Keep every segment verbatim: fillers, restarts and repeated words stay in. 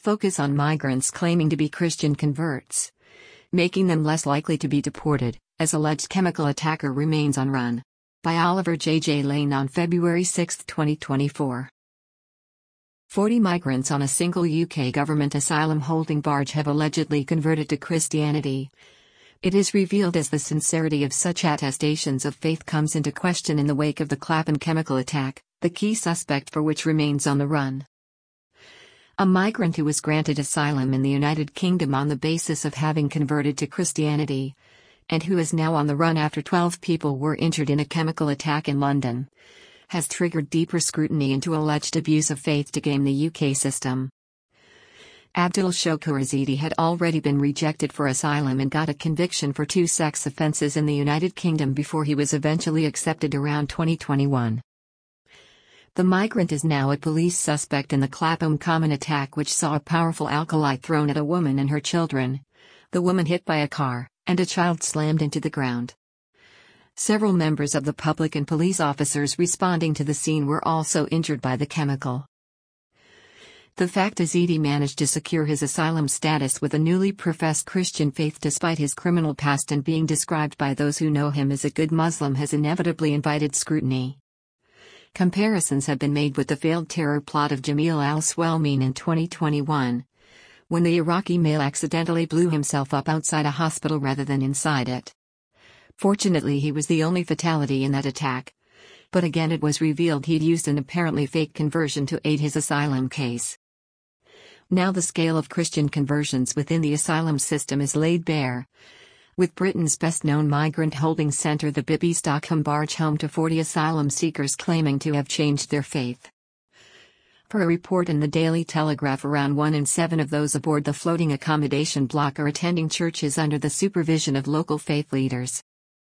focus on migrants claiming to be Christian converts, making them less likely to be deported, as alleged chemical attacker remains on run. By Oliver J. J. Lane on February sixth, twenty twenty-four. forty migrants on a single U K government asylum-holding barge have allegedly converted to Christianity. It is revealed as the sincerity of such attestations of faith comes into question in the wake of the Clapham chemical attack, the key suspect for which remains on the run. A migrant who was granted asylum in the United Kingdom on the basis of having converted to Christianity, and who is now on the run after twelve people were injured in a chemical attack in London, has triggered deeper scrutiny into alleged abuse of faith to game the U K system. Abdul Shokur Yazidi had already been rejected for asylum and got a conviction for two sex offences in the United Kingdom before he was eventually accepted around twenty twenty-one. The migrant is now a police suspect in the Clapham common attack, which saw a powerful alkali thrown at a woman and her children, the woman hit by a car, and a child slammed into the ground. Several members of the public and police officers responding to the scene were also injured by the chemical. The fact Yazidi managed to secure his asylum status with a newly professed Christian faith despite his criminal past and being described by those who know him as a good Muslim has inevitably invited scrutiny. Comparisons have been made with the failed terror plot of Jamil al-Swelmeen in twenty twenty-one, when the Iraqi male accidentally blew himself up outside a hospital rather than inside it. Fortunately, he was the only fatality in that attack. But again, it was revealed he'd used an apparently fake conversion to aid his asylum case. Now the scale of Christian conversions within the asylum system is laid bare, with Britain's best-known migrant holding centre, the B B Stockholm barge, home to forty asylum seekers claiming to have changed their faith. Per a report in the Daily Telegraph, around one in seven of those aboard the floating accommodation block are attending churches under the supervision of local faith leaders.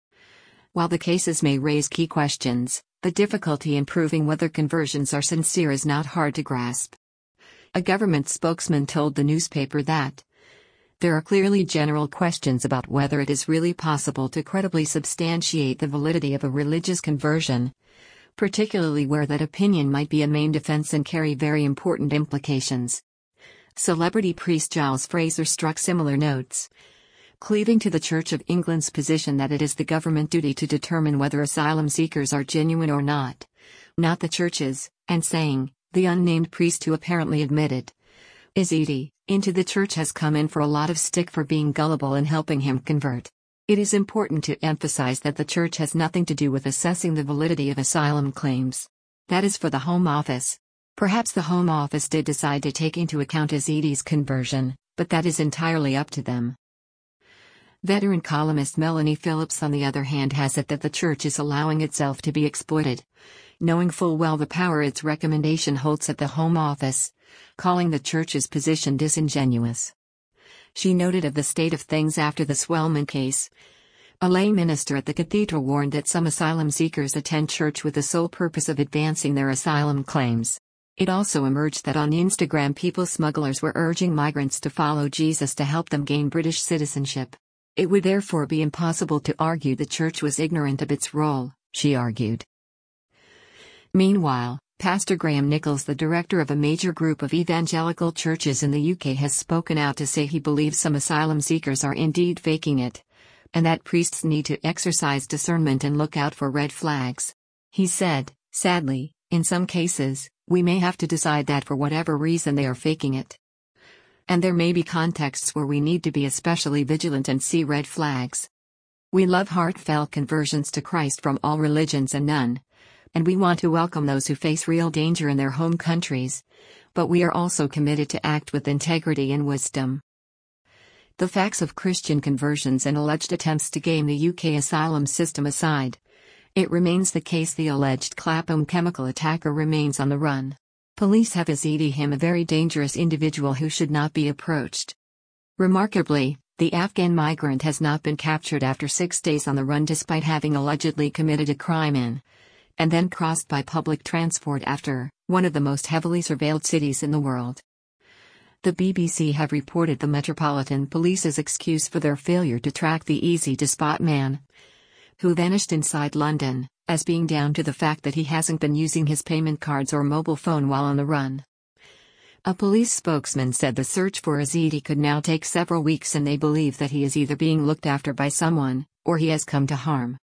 While the cases may raise key questions, the difficulty in proving whether conversions are sincere is not hard to grasp. A government spokesman told the newspaper that there are clearly general questions about whether it is really possible to credibly substantiate the validity of a religious conversion, particularly where that opinion might be a main defense and carry very important implications. Celebrity priest Giles Fraser struck similar notes, cleaving to the Church of England's position that it is the government duty to determine whether asylum seekers are genuine or not, not the church's, and saying, the unnamed priest who apparently admitted Yazidi into the church has come in for a lot of stick for being gullible in helping him convert. It is important to emphasize that the church has nothing to do with assessing the validity of asylum claims. That is for the Home Office. Perhaps the Home Office did decide to take into account Yazidi's conversion, but that is entirely up to them. Veteran columnist Melanie Phillips, on the other hand, has it that the church is allowing itself to be exploited, knowing full well the power its recommendation holds at the Home Office, calling the church's position disingenuous. She noted of the state of things after the Swelmeen case. A lay minister at the cathedral warned that some asylum seekers attend church with the sole purpose of advancing their asylum claims. It also emerged that on Instagram, people smugglers were urging migrants to follow Jesus to help them gain British citizenship. It would therefore be impossible to argue the church was ignorant of its role, she argued. Meanwhile, Pastor Graham Nichols, the director of a major group of evangelical churches in the U K, has spoken out to say he believes some asylum seekers are indeed faking it, and that priests need to exercise discernment and look out for red flags. He said, sadly, in some cases, we may have to decide that for whatever reason they are faking it. And there may be contexts where we need to be especially vigilant and see red flags. We love heartfelt conversions to Christ from all religions and none, and we want to welcome those who face real danger in their home countries, but we are also committed to act with integrity and wisdom. The facts of Christian conversions and alleged attempts to game the U K asylum system aside, it remains the case the alleged Clapham chemical attacker remains on the run. Police have Yazidi him a very dangerous individual who should not be approached. Remarkably, the Afghan migrant has not been captured after six days on the run despite having allegedly committed a crime in, and then crossed by public transport after, one of the most heavily surveilled cities in the world. The B B C have reported the Metropolitan Police's excuse for their failure to track the easy-to-spot man, who vanished inside London, as being down to the fact that he hasn't been using his payment cards or mobile phone while on the run. A police spokesman said the search for Yazidi could now take several weeks and they believe that he is either being looked after by someone, or he has come to harm.